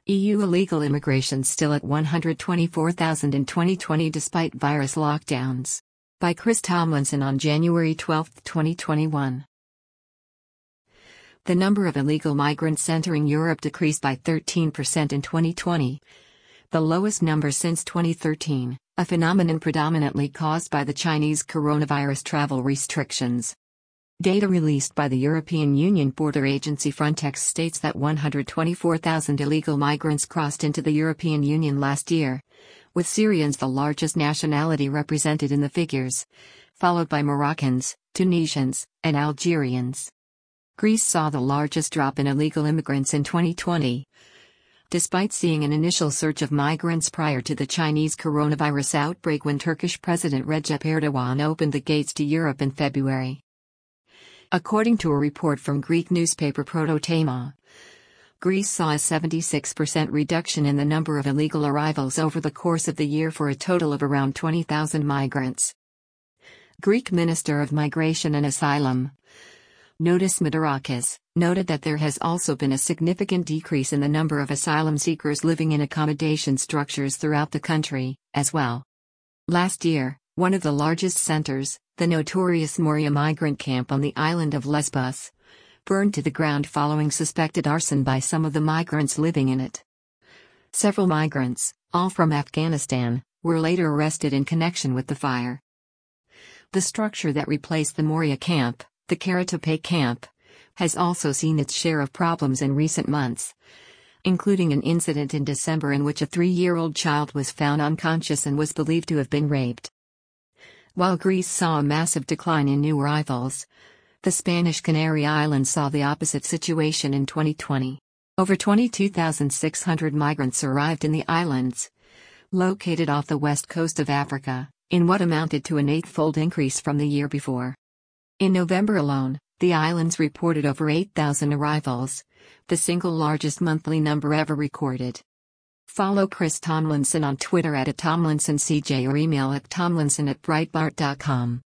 EU illegal immigration still at 124,000 in 2020 despite virus lockdowns. By Chris Tomlinson on January 12, 2021. The number of illegal migrants entering Europe decreased by 13% in 2020, the lowest number since 2013, a phenomenon predominantly caused by the Chinese coronavirus travel restrictions. Data released by the European Union border agency Frontex states that 124,000 illegal migrants crossed into the European Union last year, with Syrians the largest nationality represented in the figures, followed by Moroccans, Tunisians, and Algerians. Greece saw the largest drop in illegal immigrants in 2020. Despite seeing an initial surge of migrants prior to the Chinese coronavirus outbreak when Turkish President Recep Erdogan opened the gates to Europe in February. According to a report from Greek newspaper Prototema, Greece saw a 76% reduction in the number of illegal arrivals over the course of the year for a total of around 20,000 migrants. Greek Minister of Migration and Asylum, Notis Mitarakis, noted that there has also been a significant decrease in the number of asylum seekers living in accommodation structures throughout the country, as well. Last year, one of the largest centers, the notorious Moria migrant camp on the island of Lesbos, burned to the ground following suspected arson by some of the migrants living in it. Several migrants, all from Afghanistan, were later arrested in connection with the fire. The structure that replaced the Moria camp, the Karatape camp, has also seen its share of problems in recent months, including an incident in December in which a 3-year-old child was found unconscious and was believed to have been raped. While Greece saw a massive decline in new arrivals, the Spanish Canary Islands saw the opposite situation in 2020. Over 22,600 migrants arrived in the islands, located off the west coast of Africa, in what amounted to an 8-fold increase from the year before. In November alone, the islands reported over 8,000 arrivals, the single largest monthly number ever recorded. Follow Chris Tomlinson on Twitter @TomlinsonCJ or email at tomlinson@breitbart.com.